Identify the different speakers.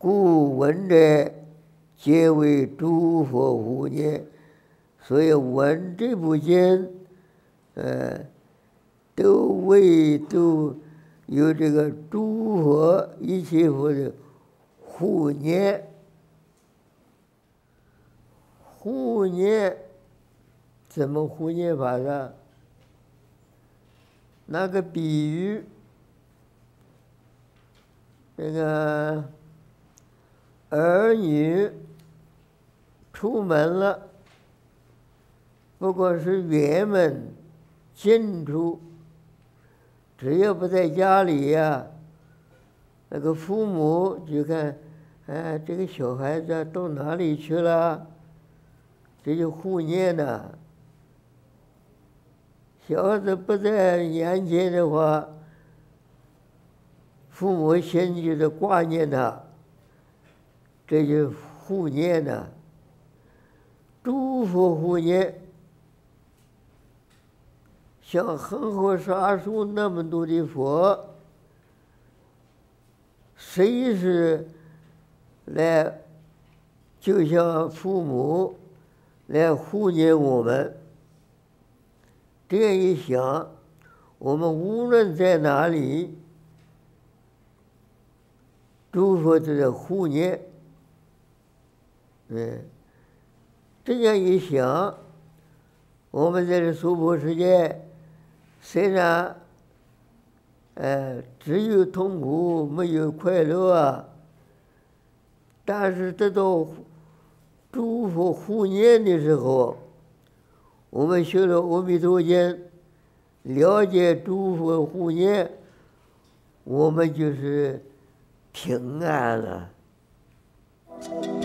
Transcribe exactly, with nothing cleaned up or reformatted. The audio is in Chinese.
Speaker 1: 故闻者皆为诸佛护念。所以闻这部经，呃，都为都有这个诸佛一切佛的护念。护念怎么护念法呢？那个比喻，那个儿女出门了，不管是远门近处，只要不在家里呀，那个父母就看，哎，这个小孩子到哪里去了？这就护念了。小孩子不在眼前的话，父母心就是挂念他，这就护念了。诸佛护念，像恒河沙数那么多的佛，谁是来，就像父母来护念我们。这样一想，我们无论在哪里，诸佛都在护念。嗯，这样一想，我们在这娑婆世界，虽然，呃，只有痛苦没有快乐啊，但是得到诸佛护念的时候，我们学了《阿弥陀经》，了解诸佛护念，我们就是平安了。